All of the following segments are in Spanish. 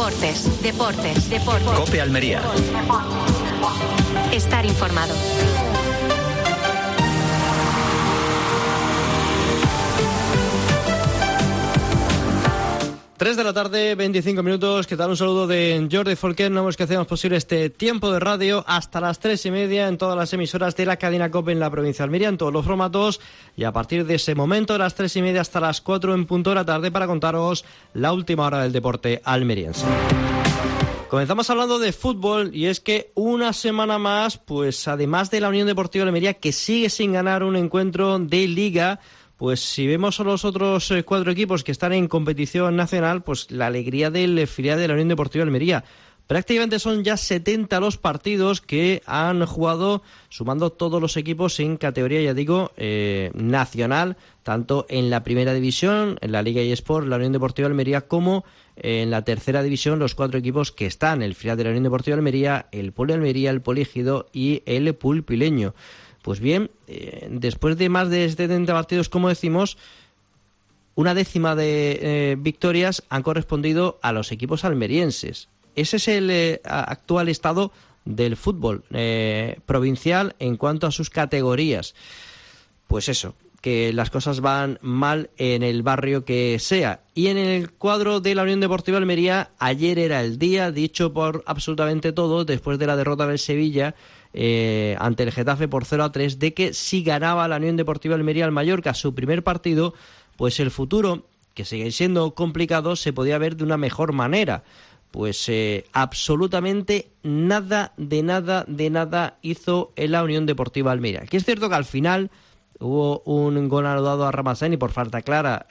Deportes. COPE Almería. Estar informado. Tres de la tarde, 25 minutos. ¿Qué tal? Un saludo de Jordi Folquer. No es que hacemos posible este tiempo de radio hasta las 3:30 en todas las emisoras de la cadena COPE en la provincia de Almería, en todos los formatos. Y a partir de ese momento, de las 3:30 hasta las 4 en punto de la tarde, para contaros la última hora del deporte almeriense. Comenzamos hablando de fútbol, y es que una semana más, pues además de la Unión Deportiva Almería, que sigue sin ganar un encuentro de Liga, pues si vemos a los otros 4 equipos que están en competición nacional, pues la alegría del filial de la Unión Deportiva Almería. Prácticamente son ya 70 los partidos que han jugado, sumando todos los equipos en categoría, ya digo, nacional, tanto en la primera división, en la Liga eSport, la Unión Deportiva Almería, como en la tercera división, los 4 equipos que están, el filial de la Unión Deportiva Almería, el Poli Almería, el Poli Ejido y el Pulpileño. Pues bien, después de más de 70 partidos, como decimos, una décima de victorias han correspondido a los equipos almerienses. Ese es el actual estado del fútbol provincial en cuanto a sus categorías. Pues eso, que las cosas van mal en el barrio que sea. Y en el cuadro de la Unión Deportiva Almería, ayer era el día dicho por absolutamente todo, después de la derrota del Sevilla ante el Getafe por 0-3, de que si ganaba la Unión Deportiva Almería al Mallorca su primer partido, pues el futuro, que sigue siendo complicado, se podía ver de una mejor manera. Pues absolutamente nada hizo en la Unión Deportiva Almería. Que es cierto que al final hubo un gol anulado a Ramazani por falta clara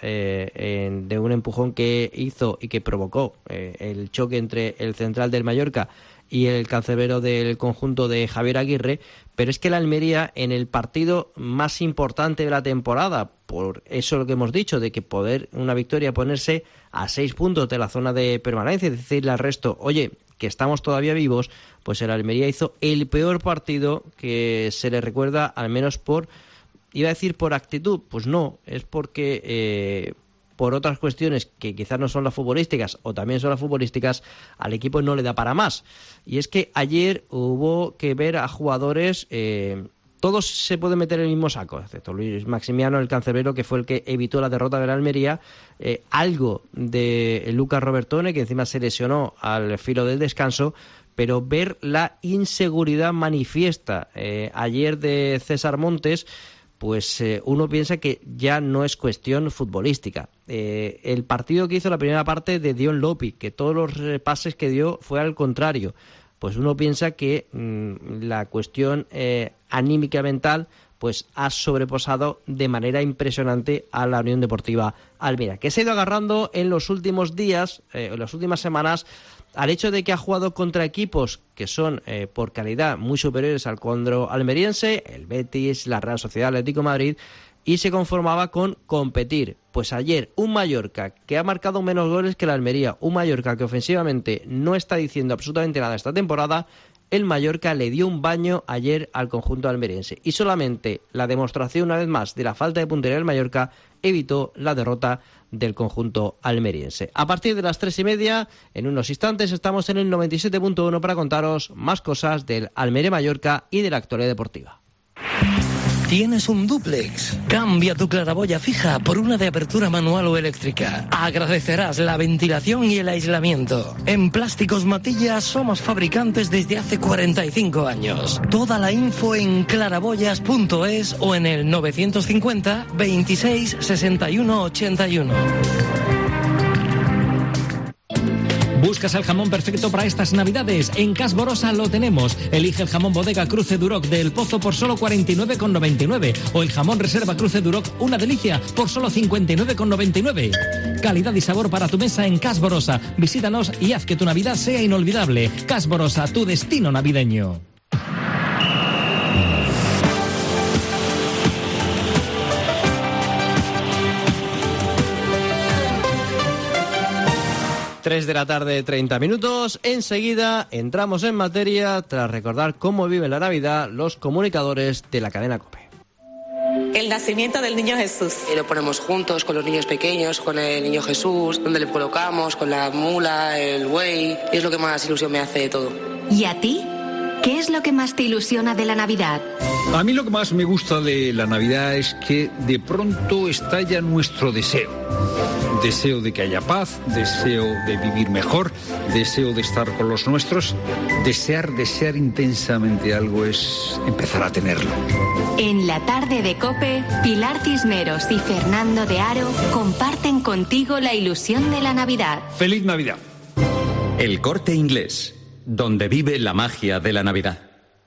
de un empujón que hizo y que provocó el choque entre el central del Mallorca y el cancerbero del conjunto de Javier Aguirre, pero es que la Almería, en el partido más importante de la temporada, por eso lo que hemos dicho, de que poder una victoria ponerse a 6 puntos de la zona de permanencia, es decirle al resto, oye, que estamos todavía vivos, pues el Almería hizo el peor partido que se le recuerda, al menos por, iba a decir por actitud, pues no, es porque por otras cuestiones que quizás no son las futbolísticas o también son las futbolísticas, al equipo no le da para más. Y es que ayer hubo que ver a jugadores, todos se pueden meter en el mismo saco, excepto Luis Maximiano, el cancerbero, que fue el que evitó la derrota de la Almería, algo de Lucas Robertone, que encima se lesionó al filo del descanso, pero ver la inseguridad manifiesta ayer de César Montes, pues uno piensa que ya no es cuestión futbolística. El partido que hizo la primera parte de Dion Lopi, que todos los pases que dio fue al contrario, pues uno piensa que la cuestión anímica mental pues ha sobrepasado de manera impresionante a la Unión Deportiva Almería, que se ha ido agarrando en los últimos días, en las últimas semanas, al hecho de que ha jugado contra equipos que son por calidad muy superiores al cuadro almeriense, el Betis, la Real Sociedad, Atlético de Madrid, y se conformaba con competir. Pues ayer un Mallorca que ha marcado menos goles que la Almería, un Mallorca que ofensivamente no está diciendo absolutamente nada esta temporada, el Mallorca le dio un baño ayer al conjunto almeriense. Y solamente la demostración una vez más de la falta de puntería del Mallorca evitó la derrota del conjunto almeriense. A partir de las 3:30, en unos instantes, estamos en el 97.1 para contaros más cosas del Almería Mallorca y de la actualidad deportiva. ¿Tienes un dúplex? Cambia tu claraboya fija por una de apertura manual o eléctrica. Agradecerás la ventilación y el aislamiento. En Plásticos Matilla somos fabricantes desde hace 45 años. Toda la info en claraboyas.es o en el 950 26 61 81. ¿Buscas el jamón perfecto para estas navidades? En Casborosa lo tenemos. Elige el jamón bodega Cruce Duroc del Pozo por solo 49,99 o el jamón reserva Cruce Duroc, una delicia, por solo 59,99. Calidad y sabor para tu mesa en Casborosa. Visítanos y haz que tu Navidad sea inolvidable. Casborosa, tu destino navideño. 3 de la tarde, 30 minutos. Enseguida entramos en materia tras recordar cómo viven la Navidad los comunicadores de la cadena COPE. El nacimiento del niño Jesús. Y lo ponemos juntos con los niños pequeños, con el niño Jesús, donde le colocamos, con la mula, el buey, y es lo que más ilusión me hace de todo. ¿Y a ti? ¿Qué es lo que más te ilusiona de la Navidad? A mí lo que más me gusta de la Navidad es que de pronto estalla nuestro deseo. Deseo de que haya paz, deseo de vivir mejor, deseo de estar con los nuestros. Desear intensamente algo es empezar a tenerlo. En la tarde de COPE, Pilar Cisneros y Fernando de Aro comparten contigo la ilusión de la Navidad. ¡Feliz Navidad! El Corte Inglés, donde vive la magia de la Navidad.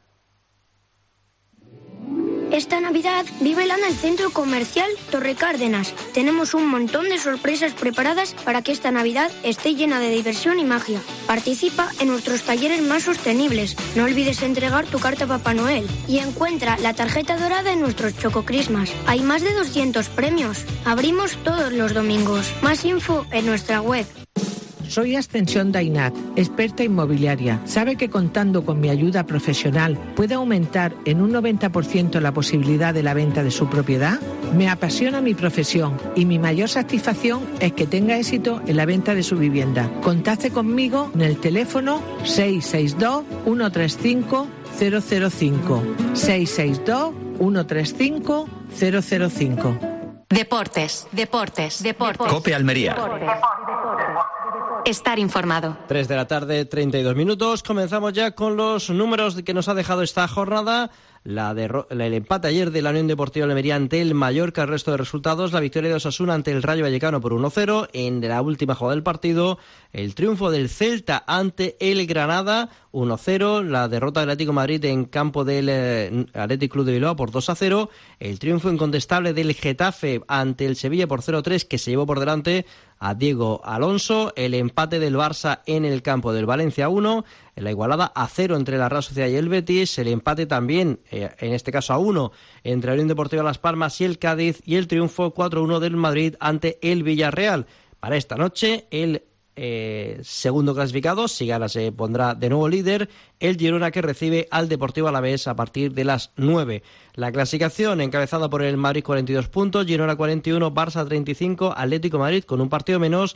Esta Navidad vívela en el Centro Comercial Torre Cárdenas. Tenemos un montón de sorpresas preparadas para que esta Navidad esté llena de diversión y magia. Participa en nuestros talleres más sostenibles. No olvides entregar tu carta a Papá Noel. Y encuentra la tarjeta dorada en nuestros Choco Christmas. Hay más de 200 premios. Abrimos todos los domingos. Más info en nuestra web. Soy Ascensión Dainat, experta inmobiliaria. ¿Sabe que contando con mi ayuda profesional puede aumentar en un 90% la posibilidad de la venta de su propiedad? Me apasiona mi profesión y mi mayor satisfacción es que tenga éxito en la venta de su vivienda. Contacte conmigo en el teléfono 662-135-005. 662-135-005. Deportes. COPE Almería. Estar informado. 3 de la tarde, 32 minutos. Comenzamos ya con los números que nos ha dejado esta jornada. El empate ayer de la Unión Deportiva Almería ante el Mallorca. El resto de resultados: la victoria de Osasuna ante el Rayo Vallecano por 1-0. En la última jugada del partido, el triunfo del Celta ante el Granada 1-0. La derrota del Atlético de Madrid en campo del Athletic Club de Bilbao por 2-0. El triunfo incontestable del Getafe ante el Sevilla por 0-3, que se llevó por delante a Diego Alonso. El empate del Barça en el campo del Valencia 1. En la igualada a 0 entre la Real Sociedad y el Betis. El empate también, en este caso a 1, entre la Unión Deportiva Las Palmas y el Cádiz. Y el triunfo 4-1 del Madrid ante el Villarreal. Para esta noche, el segundo clasificado, si gana se pondrá de nuevo líder, el Girona, que recibe al Deportivo Alavés a partir de las 9. La clasificación encabezada por el Madrid 42 puntos, Girona 41, Barça 35, Atlético de Madrid con un partido menos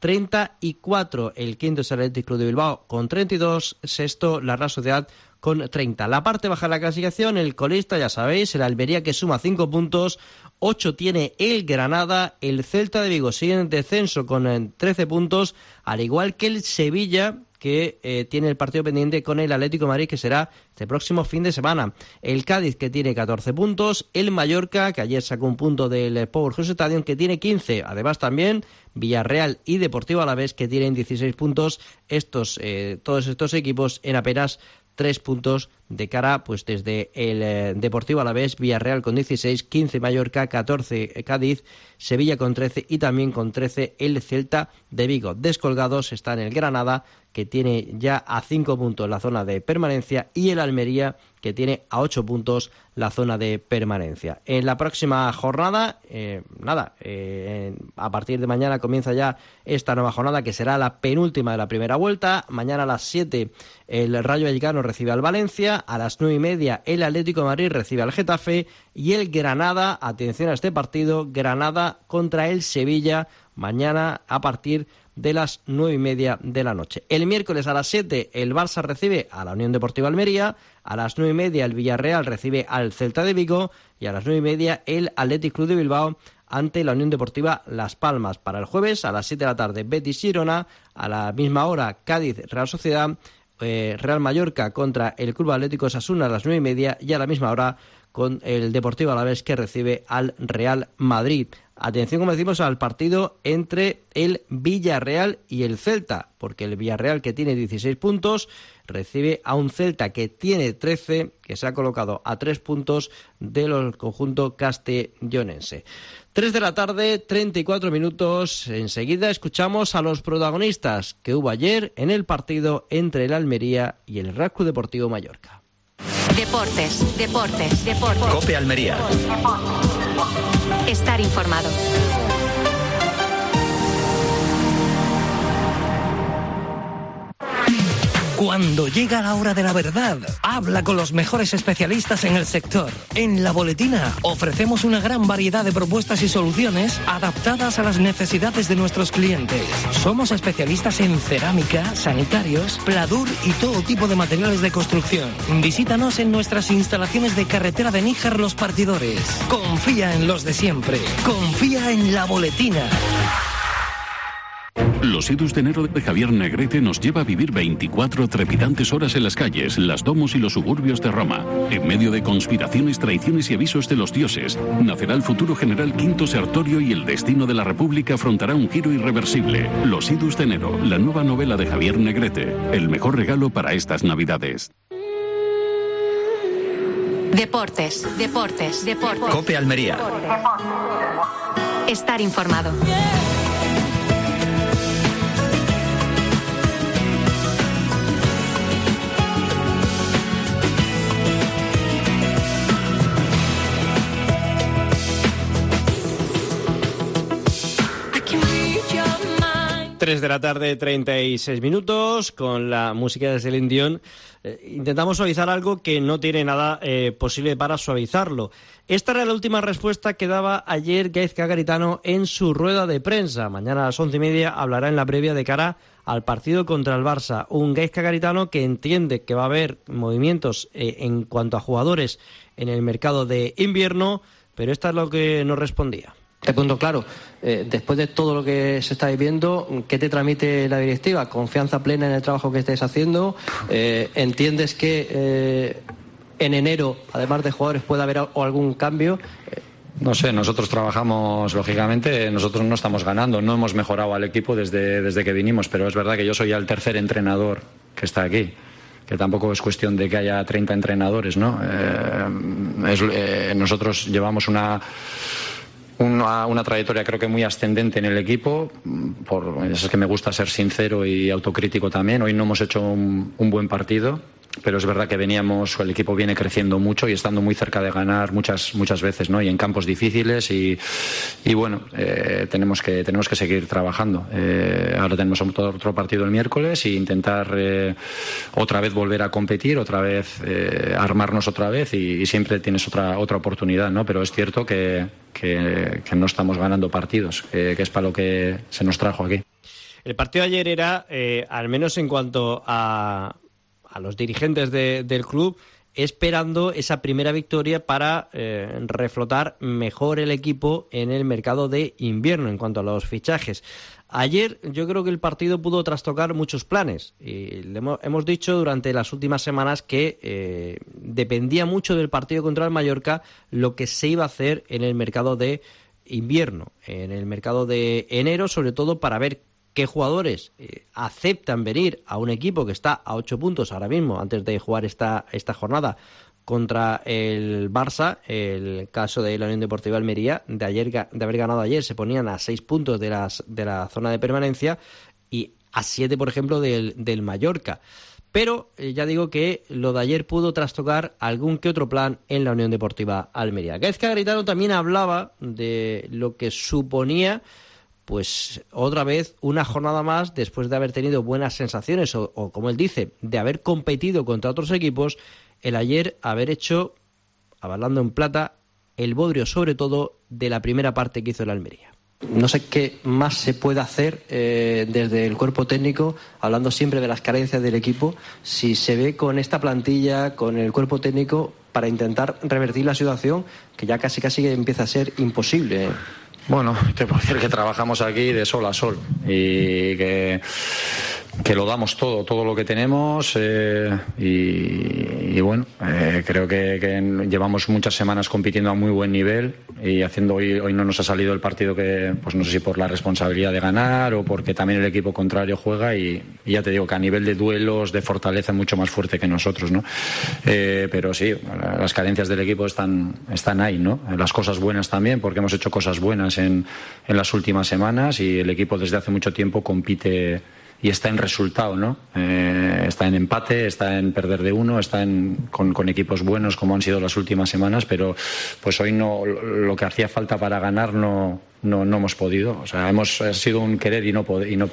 34. El quinto es el Athletic Club de Bilbao con 32, sexto la Real Sociedad con 30. La parte baja de la clasificación, el colista, ya sabéis, el Almería, que suma 5 puntos, 8 tiene el Granada, el Celta de Vigo sigue en descenso con 13 puntos, al igual que el Sevilla, que tiene el partido pendiente con el Atlético de Madrid, que será este próximo fin de semana. El Cádiz, que tiene 14 puntos, el Mallorca, que ayer sacó un punto del Powerhouse Stadium, que tiene 15, además también Villarreal y Deportivo Alavés, que tienen 16 puntos, todos estos equipos en apenas 3 puntos de cara, pues desde el Deportivo Alavés, Villarreal con 16, 15 Mallorca, 14 Cádiz, Sevilla con 13 y también con 13 el Celta de Vigo. Descolgados están el Granada, que tiene ya a 5 puntos la zona de permanencia, y el Almería, que tiene a 8 puntos la zona de permanencia. En la próxima jornada, a partir de mañana comienza ya esta nueva jornada, que será la penúltima de la primera vuelta. Mañana a las 7 el Rayo Vallecano recibe al Valencia, a las 9:30 el Atlético de Madrid recibe al Getafe, y el Granada, atención a este partido, Granada contra el Sevilla, mañana a partir de las 9:30 de la noche. El miércoles a las 7 el Barça recibe a la Unión Deportiva Almería, a las 9:30 el Villarreal recibe al Celta de Vigo, y a las 9:30 el Athletic Club de Bilbao ante la Unión Deportiva Las Palmas. Para el jueves a las 7 de la tarde Betis Girona, a la misma hora Cádiz Real Sociedad, Real Mallorca contra el Club Atlético Osasuna a las 9:30, y a la misma hora con el Deportivo Alavés, que recibe al Real Madrid. Atención, como decimos, al partido entre el Villarreal y el Celta, porque el Villarreal, que tiene 16 puntos, recibe a un Celta que tiene 13, que se ha colocado a 3 puntos del conjunto castellonense. 3 de la tarde, 34 minutos. Enseguida escuchamos a los protagonistas que hubo ayer en el partido entre el Almería y el Real Club Deportivo Mallorca. Deportes. COPE Almería. Estar informado. Cuando llega la hora de la verdad, habla con los mejores especialistas en el sector. En La Boletina ofrecemos una gran variedad de propuestas y soluciones adaptadas a las necesidades de nuestros clientes. Somos especialistas en cerámica, sanitarios, pladur y todo tipo de materiales de construcción. Visítanos en nuestras instalaciones de carretera de Níjar Los Partidores. Confía en los de siempre. Confía en La Boletina. Los idus de enero de Javier Negrete nos lleva a vivir 24 trepidantes horas en las calles, las domos y los suburbios de Roma. En medio de conspiraciones, traiciones y avisos de los dioses, nacerá el futuro general Quinto Sertorio y el destino de la República afrontará un giro irreversible. Los idus de enero, la nueva novela de Javier Negrete. El mejor regalo para estas Navidades. Deportes. COPE Almería. Estar informado. Tres de la tarde, 36 minutos, con la música de Celine Dion. Intentamos suavizar algo que no tiene nada posible para suavizarlo. Esta era la última respuesta que daba ayer Gaizka Garitano en su rueda de prensa. Mañana a las 11:30 hablará en la previa de cara al partido contra el Barça. Un Gaizka Garitano que entiende que va a haber movimientos en cuanto a jugadores en el mercado de invierno, pero esta es lo que nos respondía. Te punto claro, después de todo lo que se está viviendo, ¿qué te transmite la directiva? ¿Confianza plena en el trabajo que estés haciendo? ¿Entiendes que en enero, además de jugadores, puede haber algún cambio? No sé, nosotros trabajamos, lógicamente, nosotros no estamos ganando, no hemos mejorado al equipo desde que vinimos, pero es verdad que yo soy el tercer entrenador que está aquí. Que tampoco es cuestión de que haya 30 entrenadores, ¿no? Nosotros llevamos una trayectoria creo que muy ascendente en el equipo, es que me gusta ser sincero y autocrítico también. Hoy no hemos hecho un buen partido, pero es verdad que el equipo viene creciendo mucho y estando muy cerca de ganar muchas veces, ¿no? Y en campos difíciles y bueno, tenemos que seguir trabajando. Ahora tenemos otro partido el miércoles e intentar otra vez volver a competir, otra vez armarnos otra vez y siempre tienes otra oportunidad, ¿no? Pero es cierto que no estamos ganando partidos, que es para lo que se nos trajo aquí. El partido de ayer era, al menos en cuanto a los dirigentes del club, esperando esa primera victoria para reflotar mejor el equipo en el mercado de invierno en cuanto a los fichajes. Ayer yo creo que el partido pudo trastocar muchos planes y hemos dicho durante las últimas semanas que dependía mucho del partido contra el Mallorca lo que se iba a hacer en el mercado de invierno, en el mercado de enero, sobre todo para ver qué jugadores aceptan venir a un equipo que está a 8 puntos ahora mismo antes de jugar esta jornada contra el Barça. El caso de la Unión Deportiva Almería de haber ganado ayer, se ponían a 6 puntos de la zona de permanencia y a 7, por ejemplo, del Mallorca. Pero ya digo que lo de ayer pudo trastocar algún que otro plan en la Unión Deportiva Almería. Gaizka Garitano también hablaba de lo que suponía, pues otra vez una jornada más después de haber tenido buenas sensaciones o como él dice, de haber competido contra otros equipos, el ayer haber hecho, hablando en plata, el bodrio sobre todo de la primera parte que hizo el Almería. No sé qué más se puede hacer desde el cuerpo técnico, hablando siempre de las carencias del equipo, si se ve con esta plantilla, con el cuerpo técnico, para intentar revertir la situación que ya casi empieza a ser imposible. Bueno, te puedo decir que trabajamos aquí de sol a sol y que lo damos todo lo que tenemos y bueno, creo que llevamos muchas semanas compitiendo a muy buen nivel y haciendo hoy no nos ha salido el partido que, pues no sé si por la responsabilidad de ganar o porque también el equipo contrario juega y ya te digo que a nivel de duelos, de fortaleza es mucho más fuerte que nosotros, ¿no? Pero sí, las carencias del equipo están ahí, ¿no? Las cosas buenas también, porque hemos hecho cosas buenas en las últimas semanas y el equipo desde hace mucho tiempo compite y está en resultado, ¿no? Está en empate, está en perder de uno, está con equipos buenos como han sido las últimas semanas, pero pues hoy no, lo que hacía falta para ganar no hemos podido. O sea, ha sido un querer y no poder.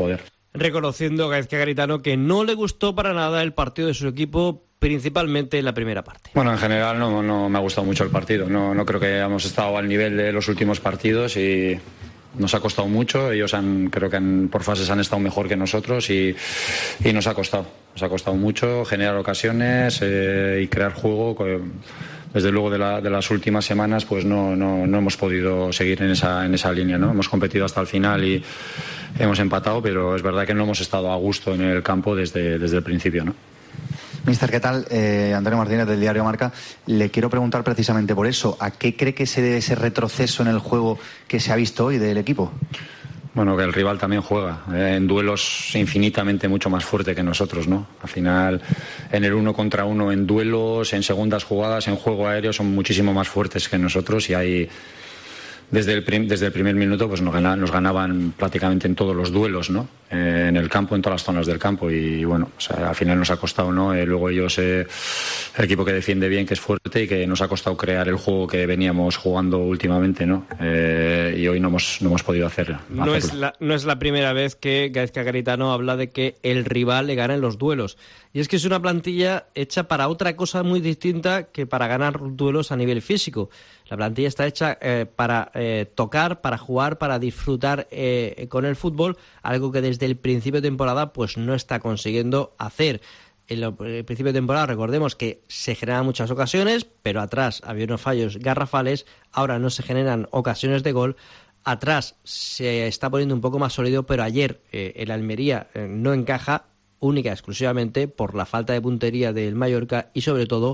reconociendo Gaizka Garitano que no le gustó para nada el partido de su equipo, principalmente en la primera parte. Bueno, en general no me ha gustado mucho el partido. No creo que hayamos estado al nivel de los últimos partidos y nos ha costado mucho. Ellos creo que por fases han estado mejor que nosotros y nos ha costado. Nos ha costado mucho generar ocasiones y crear juego. Desde luego de las últimas semanas pues no hemos podido seguir en esa línea, ¿no? Hemos competido hasta el final y hemos empatado, pero es verdad que no hemos estado a gusto en el campo desde el principio, ¿no? Mister, ¿qué tal? Antonio Martínez, del diario Marca. Le quiero preguntar precisamente por eso. ¿A qué cree que se debe ese retroceso en el juego que se ha visto hoy del equipo? Bueno, que el rival también juega en duelos infinitamente mucho más fuerte que nosotros, ¿no? Al final, en el 1 contra 1, en duelos, en segundas jugadas, en juego aéreo, son muchísimo más fuertes que nosotros y hay... Desde el primer minuto pues nos ganaban prácticamente en todos los duelos, ¿no? En el campo, en todas las zonas del campo y bueno, o sea, al final nos ha costado, ¿no? Luego ellos, el equipo que defiende bien, que es fuerte y que nos ha costado crear el juego que veníamos jugando últimamente, ¿no? Y hoy no hemos podido hacerlo. No es la primera vez que Gaizka Garitano habla de que el rival le gana en los duelos. Y es que es una plantilla hecha para otra cosa muy distinta que para ganar duelos a nivel físico. La plantilla está hecha para tocar, para jugar, para disfrutar con el fútbol, algo que desde el principio de temporada pues no está consiguiendo hacer. En el principio de temporada recordemos que se generan muchas ocasiones, pero atrás había unos fallos garrafales, ahora no se generan ocasiones de gol. Atrás se está poniendo un poco más sólido, pero ayer el Almería no encaja única y exclusivamente por la falta de puntería del Mallorca y sobre todo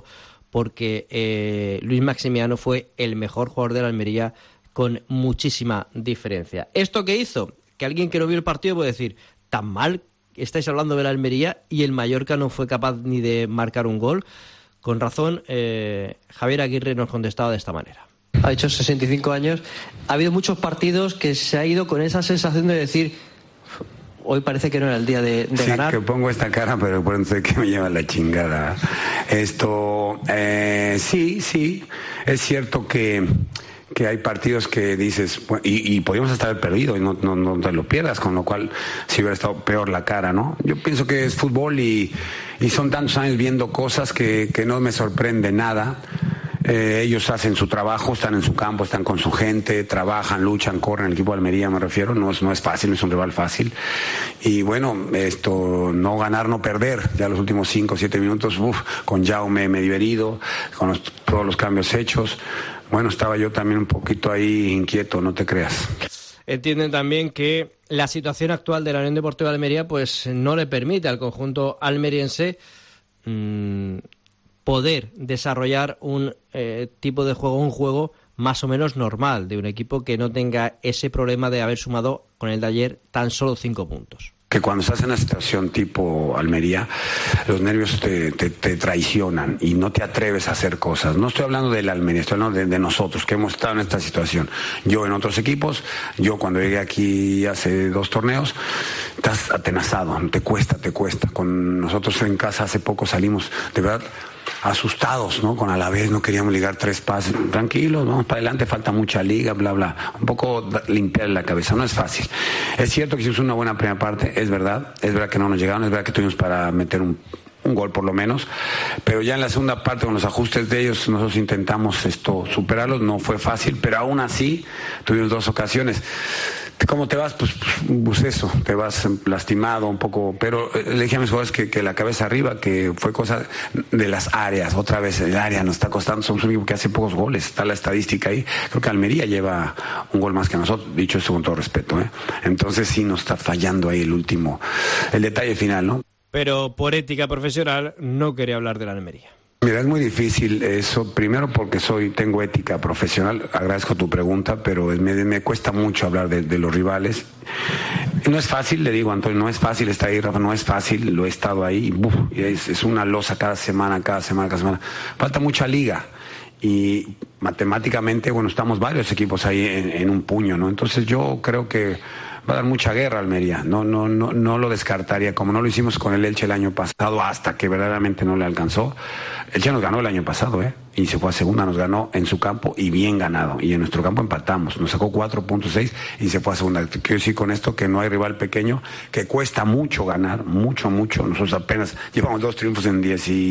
porque Luis Maximiano fue el mejor jugador de la Almería con muchísima diferencia. ¿Esto qué hizo? Que alguien que no vio el partido puede decir, ¿tan mal estáis hablando de la Almería y el Mallorca no fue capaz ni de marcar un gol? Con razón, Javier Aguirre nos contestaba de esta manera. Ha hecho 65 años. Ha habido muchos partidos que se ha ido con esa sensación de decir... Hoy parece que no era el día de ganar. Sí, que pongo esta cara, pero por eso es que me lleva la chingada. Sí, es cierto que hay partidos que dices, y podríamos estar perdidos y no te lo pierdas, con lo cual si hubiera estado peor la cara, ¿no? Yo pienso que es fútbol y son tantos años viendo cosas que no me sorprende nada. Ellos hacen su trabajo, están en su campo, están con su gente, trabajan, luchan, corren. El equipo de Almería, me refiero, no es fácil, no es un rival fácil. Y bueno, no ganar, no perder. Ya los últimos 5 o 7 minutos, con Jaume medio herido, con todos los cambios hechos. Bueno, estaba yo también un poquito ahí inquieto, no te creas. Entienden también que la situación actual de la Unión Deportiva de Almería pues no le permite al conjunto almeriense poder desarrollar un tipo de juego, un juego más o menos normal, de un equipo que no tenga ese problema de haber sumado con el de ayer tan solo 5 puntos. Que cuando estás en una situación tipo Almería, los nervios te traicionan y no te atreves a hacer cosas. No estoy hablando del Almería, estoy hablando de nosotros que hemos estado en esta situación. Yo en otros equipos, yo cuando llegué aquí hace 2 torneos, estás atenazado, te cuesta. Con nosotros en casa hace poco salimos, de verdad, asustados, ¿no? Con Alavés no queríamos ligar 3 pases, tranquilos, vamos para adelante, falta mucha liga, bla, bla. Un poco limpiar la cabeza, no es fácil. Es cierto que hicimos una buena primera parte, es verdad que no nos llegaron, es verdad que tuvimos para meter un gol por lo menos, pero ya en la segunda parte con los ajustes de ellos nosotros intentamos superarlos, no fue fácil, pero aún así tuvimos 2 ocasiones. ¿Cómo te vas? Pues eso, te vas lastimado un poco, pero le dije a mis jugadores que la cabeza arriba, que fue cosa de las áreas, otra vez el área nos está costando, somos un equipo que hace pocos goles, está la estadística ahí, creo que Almería lleva un gol más que nosotros, dicho esto con todo respeto, entonces sí nos está fallando ahí el detalle final, ¿no? Pero por ética profesional no quería hablar de la Almería. Mira, es muy difícil eso, primero porque tengo ética profesional, agradezco tu pregunta, pero me cuesta mucho hablar de los rivales. No es fácil, le digo, Antonio, no es fácil estar ahí, Rafa, no es fácil, lo he estado ahí, y es una losa cada semana. Falta mucha liga. Y matemáticamente, bueno, estamos varios equipos ahí en un puño, ¿no? Entonces yo creo que va a dar mucha guerra a Almería. No lo descartaría, como no lo hicimos con el Elche el año pasado, hasta que verdaderamente no le alcanzó. Elche nos ganó el año pasado, y se fue a segunda, nos ganó en su campo y bien ganado. Y en nuestro campo empatamos, nos sacó 4.6 y se fue a segunda. Quiero decir con esto que no hay rival pequeño, que cuesta mucho ganar, mucho. Nosotros apenas llevamos 2 triunfos en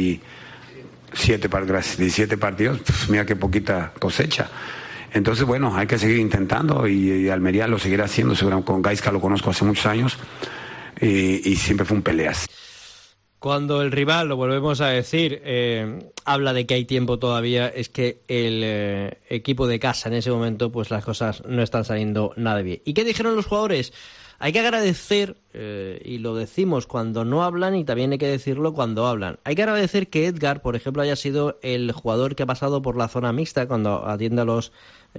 17 partidos, mira qué poquita cosecha. Entonces, bueno, hay que seguir intentando y Almería lo seguirá haciendo. Con Gaisca lo conozco hace muchos años y siempre fue un peleas. Cuando el rival, lo volvemos a decir, habla de que hay tiempo todavía, es que el equipo de casa en ese momento, pues las cosas no están saliendo nada bien. ¿Y qué dijeron los jugadores? Hay que agradecer, y lo decimos cuando no hablan y también hay que decirlo cuando hablan. Hay que agradecer que Edgar, por ejemplo, haya sido el jugador que ha pasado por la zona mixta cuando atiende a las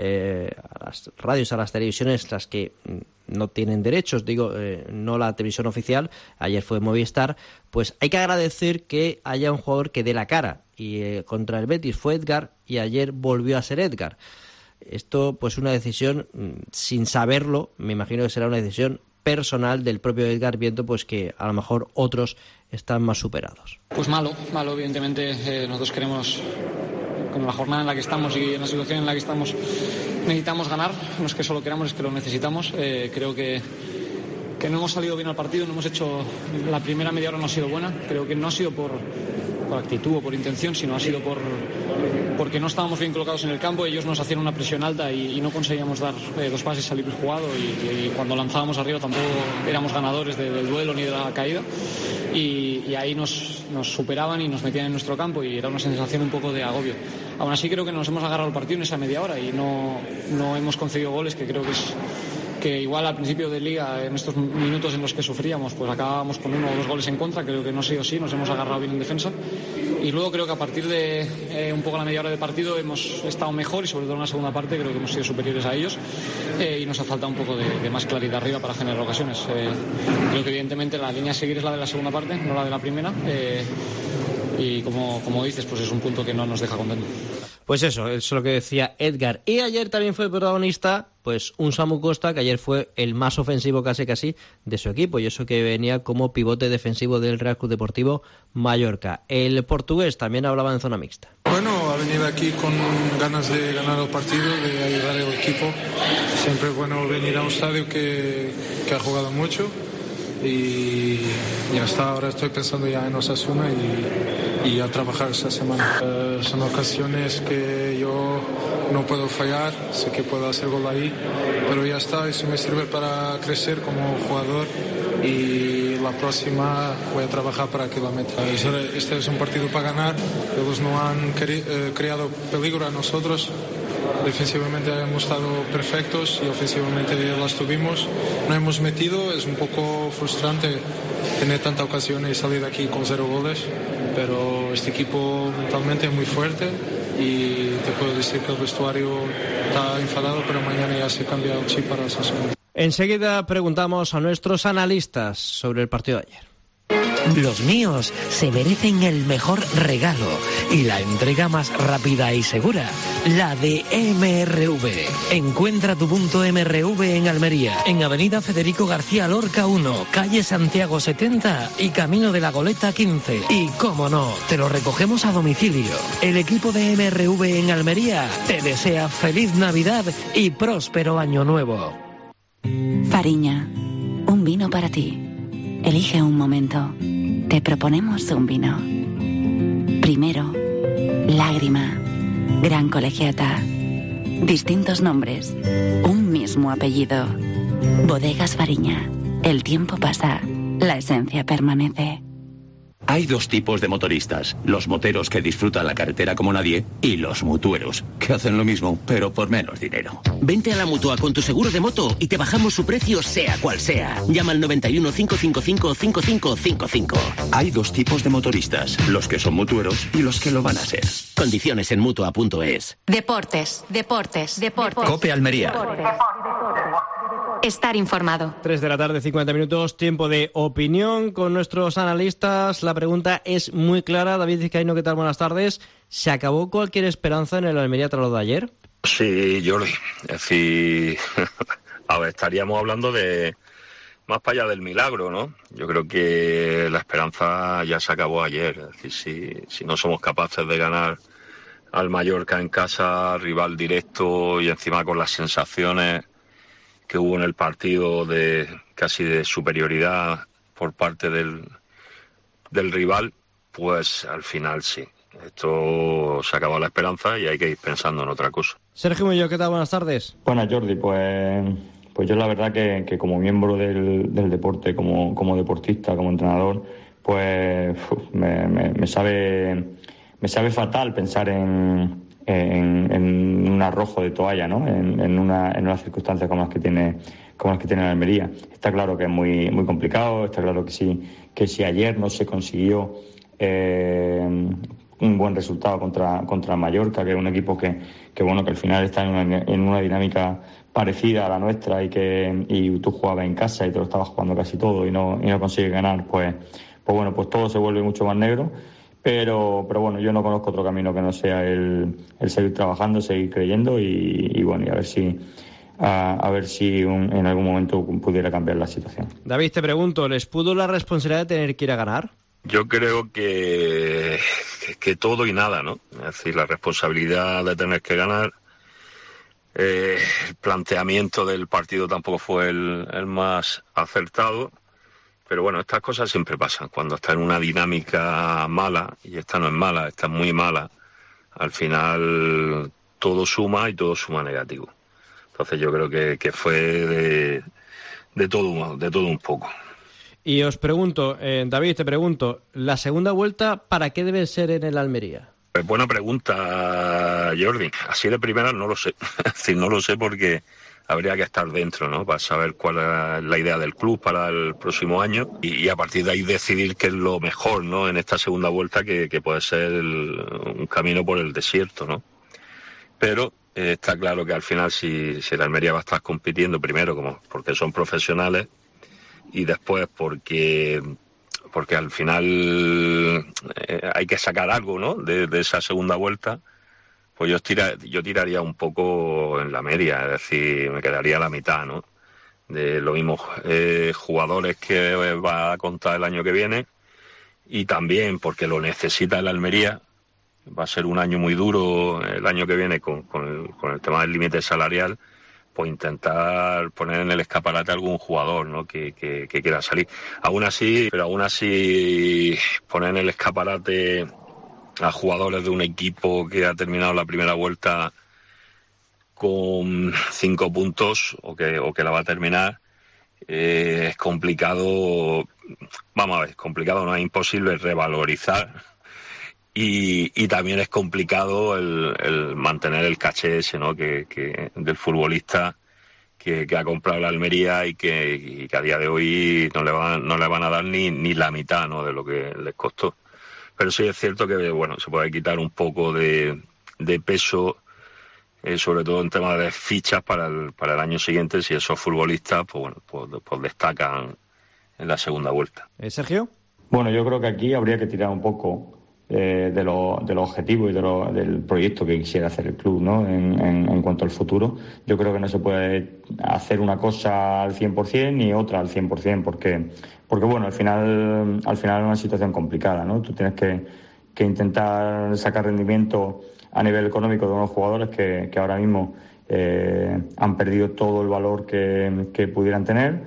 radios, a las televisiones, las que no tienen derechos, no la televisión oficial, ayer fue Movistar. Pues hay que agradecer que haya un jugador que dé la cara, y contra el Betis fue Edgar y ayer volvió a ser Edgar. Esto, pues una decisión, sin saberlo, me imagino que será una decisión personal del propio Edgar, viendo pues que a lo mejor otros están más superados. Pues malo, evidentemente. Nosotros queremos, con la jornada en la que estamos y en la situación en la que estamos, necesitamos ganar. No es que solo queramos, es que lo necesitamos. Creo que no hemos salido bien al partido, no hemos hecho, la primera media hora no ha sido buena. Creo que no ha sido por actitud o por intención, sino ha sido porque no estábamos bien colocados en el campo. Ellos nos hacían una presión alta y no conseguíamos dar 2 pases, salir jugado, y cuando lanzábamos arriba tampoco éramos ganadores del duelo ni de la caída, y ahí nos superaban y nos metían en nuestro campo y era una sensación un poco de agobio. Aún así creo que nos hemos agarrado el partido en esa media hora y no hemos concedido goles, que creo que igual al principio de liga, en estos minutos en los que sufríamos, pues acabábamos con 1 o 2 goles en contra. Creo que no ha sido así, nos hemos agarrado bien en defensa, y luego creo que a partir de un poco la media hora de partido hemos estado mejor, y sobre todo en la segunda parte creo que hemos sido superiores a ellos, y nos ha faltado un poco de más claridad arriba para generar ocasiones. Creo que evidentemente la línea a seguir es la de la segunda parte, no la de la primera, y como dices, pues es un punto que no nos deja contentos. Pues eso es lo que decía Edgar. Y ayer también fue protagonista pues un Samu Costa, que ayer fue el más ofensivo casi de su equipo, y eso que venía como pivote defensivo del Real Club Deportivo Mallorca. El portugués también hablaba en zona mixta. Bueno, ha venido aquí con ganas de ganar el partido, de ayudar al equipo. Siempre es bueno venir a un estadio que ha jugado mucho, y hasta ahora estoy pensando ya en Osasuna y a trabajar esta semana. Son ocasiones que yo no puedo fallar, sé que puedo hacer gol ahí, pero ya está, eso me sirve para crecer como jugador, y la próxima voy a trabajar para que la meta. Este es un partido para ganar, ellos no han creado peligro a nosotros. Defensivamente hemos estado perfectos y ofensivamente las tuvimos. No hemos metido, es un poco frustrante tener tanta ocasión y salir de aquí con 0 goles, pero este equipo mentalmente es muy fuerte y te puedo decir que el vestuario está enfadado, pero mañana ya se cambia el chip para esa segunda. Enseguida preguntamos a nuestros analistas sobre el partido de ayer. Los míos se merecen el mejor regalo y la entrega más rápida y segura, la de MRV. Encuentra tu punto MRV en Almería, en Avenida Federico García Lorca 1, calle Santiago 70 y Camino de la Goleta 15. Y cómo no, te lo recogemos a domicilio. El equipo de MRV en Almería te desea feliz Navidad y próspero año nuevo. Fariña, un vino para ti. Elige un momento. Te proponemos un vino. Primero, Lágrima, Gran Colegiata. Distintos nombres, un mismo apellido. Bodegas Fariña. El tiempo pasa, la esencia permanece. Hay 2 tipos de motoristas, los moteros que disfrutan la carretera como nadie y los mutueros, que hacen lo mismo, pero por menos dinero. Vente a la Mutua con tu seguro de moto y te bajamos su precio sea cual sea. Llama al 91 555 5555. Hay 2 tipos de motoristas, los que son mutueros y los que lo van a ser. Condiciones en Mutua.es. Deportes. COPE Almería. Estar informado. 3 de la tarde, 50 minutos, tiempo de opinión con nuestros analistas. La pregunta es muy clara. David Vizcaíno, ¿qué tal? Buenas tardes. ¿Se acabó cualquier esperanza en el Almería tras lo de ayer? Sí, Jordi. Es decir, a ver, estaríamos hablando de más para allá del milagro, ¿no? Yo creo que la esperanza ya se acabó ayer. Es decir, si no somos capaces de ganar al Mallorca en casa, rival directo, y encima con las sensaciones que hubo en el partido de casi de superioridad por parte del rival, pues al final sí. Esto se acabó la esperanza y hay que ir pensando en otra cosa. Sergio Muñoz, ¿qué tal? Buenas tardes. Buenas, Jordi. Pues yo la verdad que como miembro del deporte, como deportista, como entrenador, pues me sabe fatal pensar en un arrojo de toalla, ¿no? En unas circunstancias como las que tiene la Almería. Está claro que es muy muy complicado. Está claro que si ayer no se consiguió un buen resultado contra Mallorca, que es un equipo que al final está en una dinámica parecida a la nuestra y tú jugabas en casa y te lo estabas jugando casi todo y no consigues ganar, pues todo se vuelve mucho más negro. Pero bueno, yo no conozco otro camino que no sea el seguir trabajando, seguir creyendo y a ver si en algún momento pudiera cambiar la situación. David, te pregunto, ¿les pudo la responsabilidad de tener que ir a ganar? Yo creo que todo y nada, ¿no? Es decir, la responsabilidad de tener que ganar. El planteamiento del partido tampoco fue el más acertado. Pero bueno, estas cosas siempre pasan. Cuando está en una dinámica mala, y esta no es mala, esta es muy mala, al final todo suma y todo suma negativo. Entonces yo creo que fue de todo un poco. Y os pregunto, David, te pregunto, ¿la segunda vuelta para qué debe ser en el Almería? Buena pregunta, Jordi. Así de primera no lo sé. Es decir, no lo sé porque habría que estar dentro, ¿no? Para saber cuál es la idea del club para el próximo año y a partir de ahí decidir qué es lo mejor, ¿no? En esta segunda vuelta que puede ser un camino por el desierto, ¿no? Pero está claro que al final si la Almería va a estar compitiendo, primero como porque son profesionales y después porque al final hay que sacar algo, ¿no? De esa segunda vuelta. Pues yo tiraría un poco en la media, es decir, me quedaría a la mitad, ¿no? De los mismos jugadores que va a contar el año que viene y también porque lo necesita el Almería. Va a ser un año muy duro el año que viene con el tema del límite salarial, pues intentar poner en el escaparate a algún jugador, ¿no? que quiera salir. Aún así poner en el escaparate a jugadores de un equipo que ha terminado la primera vuelta con 5 puntos o que la va a terminar, es complicado, vamos a ver, complicado, no es imposible revalorizar y también es complicado el mantener el caché ese, ¿no? que del futbolista que ha comprado la Almería y que a día de hoy no le van a dar ni la mitad, ¿no? de lo que les costó. Pero sí es cierto que se puede quitar un poco de peso, sobre todo en temas de fichas para el año siguiente, si esos futbolistas pues destacan en la segunda vuelta. ¿Sergio? Bueno, yo creo que aquí habría que tirar un poco de los objetivos y del proyecto que quisiera hacer el club, ¿no? En cuanto al futuro. Yo creo que no se puede hacer una cosa al 100% ni otra al 100%, porque al final es una situación complicada, ¿no? Tú tienes que intentar sacar rendimiento a nivel económico de unos jugadores que ahora mismo han perdido todo el valor que pudieran tener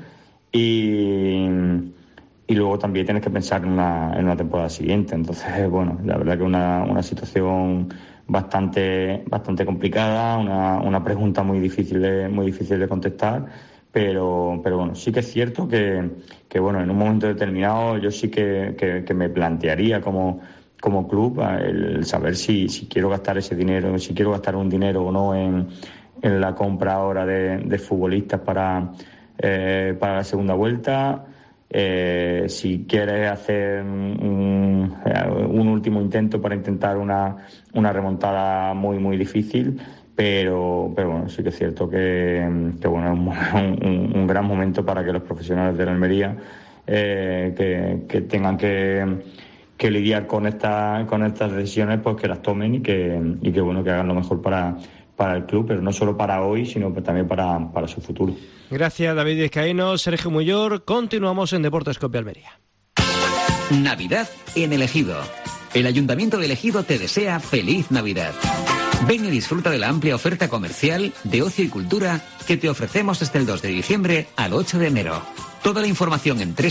y luego también tienes que pensar en una temporada siguiente. Entonces, la verdad que una situación bastante complicada, una pregunta muy difícil de contestar, pero sí que es cierto que en un momento determinado yo sí que me plantearía como club el saber si quiero gastar ese dinero, si quiero gastar un dinero o no en la compra ahora de futbolistas para la segunda vuelta. Si quieres hacer un último intento para intentar una remontada muy muy difícil, pero sí que es cierto que es un gran momento para que los profesionales de la Almería que tengan que lidiar con estas decisiones, pues que las tomen y que hagan lo mejor para el club, pero no solo para hoy, sino también para su futuro. Gracias, David Vizcaíno. Sergio Muyor. Continuamos en Deportes Cope Almería. Navidad en El Ejido. El Ayuntamiento de El Ejido te desea feliz Navidad. Ven y disfruta de la amplia oferta comercial, de ocio y cultura que te ofrecemos desde el 2 de diciembre al 8 de enero. Toda la información en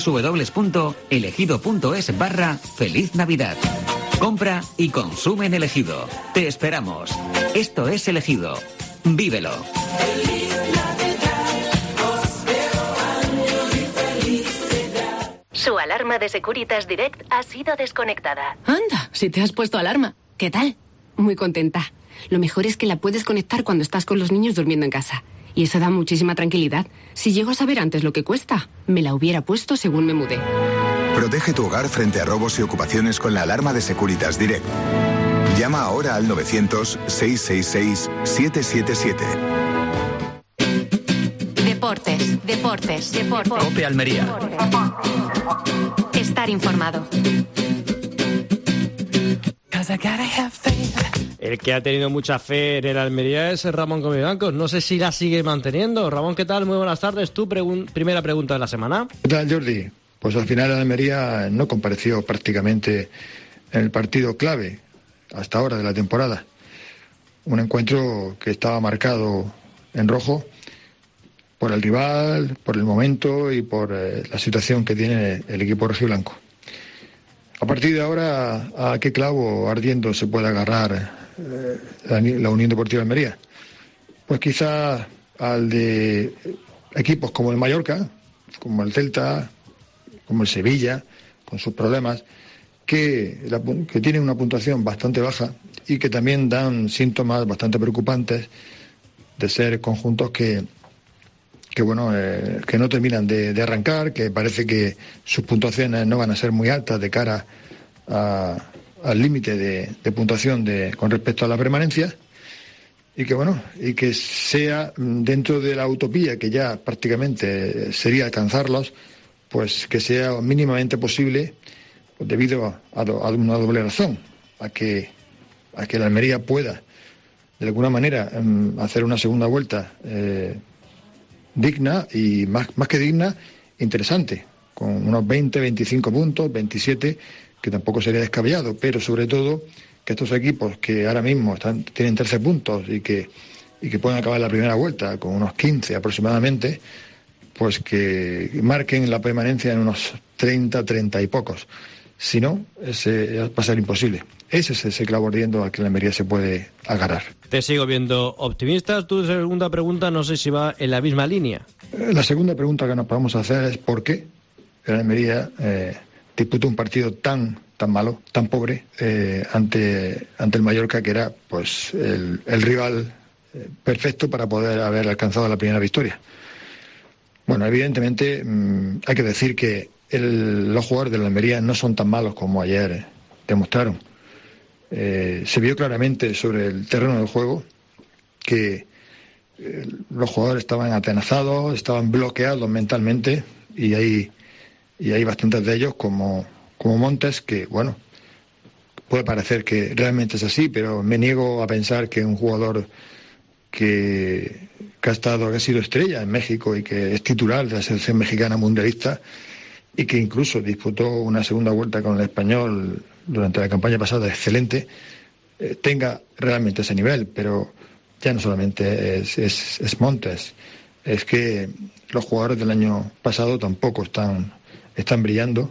www.elegido.es/Feliz Navidad. Compra y consume en El Ejido. Te esperamos. Esto es El Ejido. Vívelo. Su alarma de Securitas Direct ha sido desconectada. Anda, si te has puesto alarma. ¿Qué tal? Muy contenta. Lo mejor es que la puedes conectar cuando estás con los niños durmiendo en casa. Y eso da muchísima tranquilidad. Si llego a saber antes lo que cuesta, me la hubiera puesto según me mudé. Protege tu hogar frente a robos y ocupaciones con la alarma de Securitas Direct. Llama ahora al 900-666-777. Deportes. Cope Almería. Estar informado. El que ha tenido mucha fe en el Almería es Ramón Gómez Blancos. No sé si la sigue manteniendo. Ramón, ¿qué tal? Muy buenas tardes. Tu primera pregunta de la semana. ¿Qué tal, Jordi? Pues al final el Almería no compareció prácticamente en el partido clave hasta ahora de la temporada. Un encuentro que estaba marcado en rojo por el rival, por el momento y por la situación que tiene el equipo rojiblanco. A partir de ahora, ¿a qué clavo ardiendo se puede agarrar la Unión Deportiva Almería? Pues quizá al de equipos como el Mallorca, como el Celta, como el Sevilla, con sus problemas, que tienen una puntuación bastante baja y que también dan síntomas bastante preocupantes de ser conjuntos que no terminan de arrancar, que parece que sus puntuaciones no van a ser muy altas de cara al límite de puntuación con respecto a la permanencia, y que sea dentro de la utopía que ya prácticamente sería alcanzarlos, pues que sea mínimamente posible, pues debido a una doble razón, a que la Almería pueda de alguna manera hacer una segunda vuelta digna y más que digna, interesante, con unos 20, 25 puntos, 27, que tampoco sería descabellado, pero sobre todo que estos equipos que ahora mismo tienen 13 puntos y que pueden acabar la primera vuelta con unos 15 aproximadamente, pues que marquen la permanencia en unos 30, 30 y pocos. Si no, ese va a ser imposible. Ese es ese clavo ardiendo al que la Almería se puede agarrar. Te sigo viendo optimista. Tu segunda pregunta no sé si va en la misma línea. La segunda pregunta que nos podemos hacer es ¿por qué el Almería disputó un partido tan malo, tan pobre, ante el Mallorca, que era pues el rival perfecto para poder haber alcanzado la primera victoria? Bueno, evidentemente hay que decir que los jugadores de la Almería no son tan malos como ayer demostraron. Se vio claramente sobre el terreno del juego que los jugadores estaban atenazados, estaban bloqueados mentalmente, y hay bastantes de ellos como Montes, que puede parecer que realmente es así, pero me niego a pensar que un jugador que ha sido estrella en México y que es titular de la selección mexicana mundialista y que incluso disputó una segunda vuelta con el Español durante la campaña pasada excelente, tenga realmente ese nivel. Pero ya no solamente es Montes, es que los jugadores del año pasado tampoco están brillando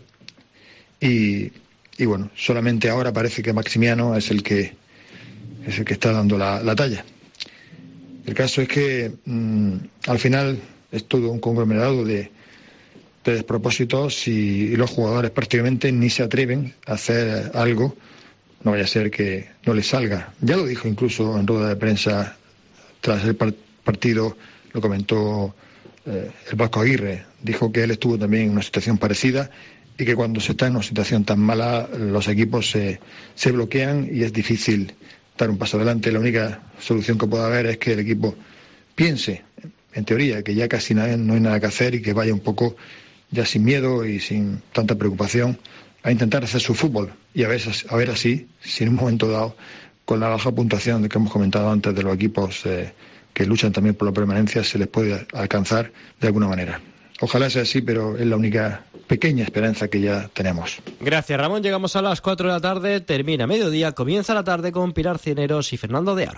y solamente ahora parece que Maximiano es el que está dando la talla. El caso es que al final es todo un conglomerado de despropósitos y los jugadores prácticamente ni se atreven a hacer algo, no vaya a ser que no les salga. Ya lo dijo incluso en rueda de prensa tras el partido, lo comentó el Vasco Aguirre, dijo que él estuvo también en una situación parecida y que cuando se está en una situación tan mala los equipos se bloquean y es difícil dar un paso adelante. La única solución que puede haber es que el equipo piense, en teoría, que ya casi no hay nada que hacer y que vaya un poco ya sin miedo y sin tanta preocupación a intentar hacer su fútbol y a ver así, si en un momento dado con la baja puntuación que hemos comentado antes de los equipos que luchan también por la permanencia, se les puede alcanzar de alguna manera. Ojalá sea así, pero es la única pequeña esperanza que ya tenemos. Gracias, Ramón. Llegamos a las 4 de la tarde, termina mediodía, comienza la tarde con Pilar Cineros y Fernando de Aro.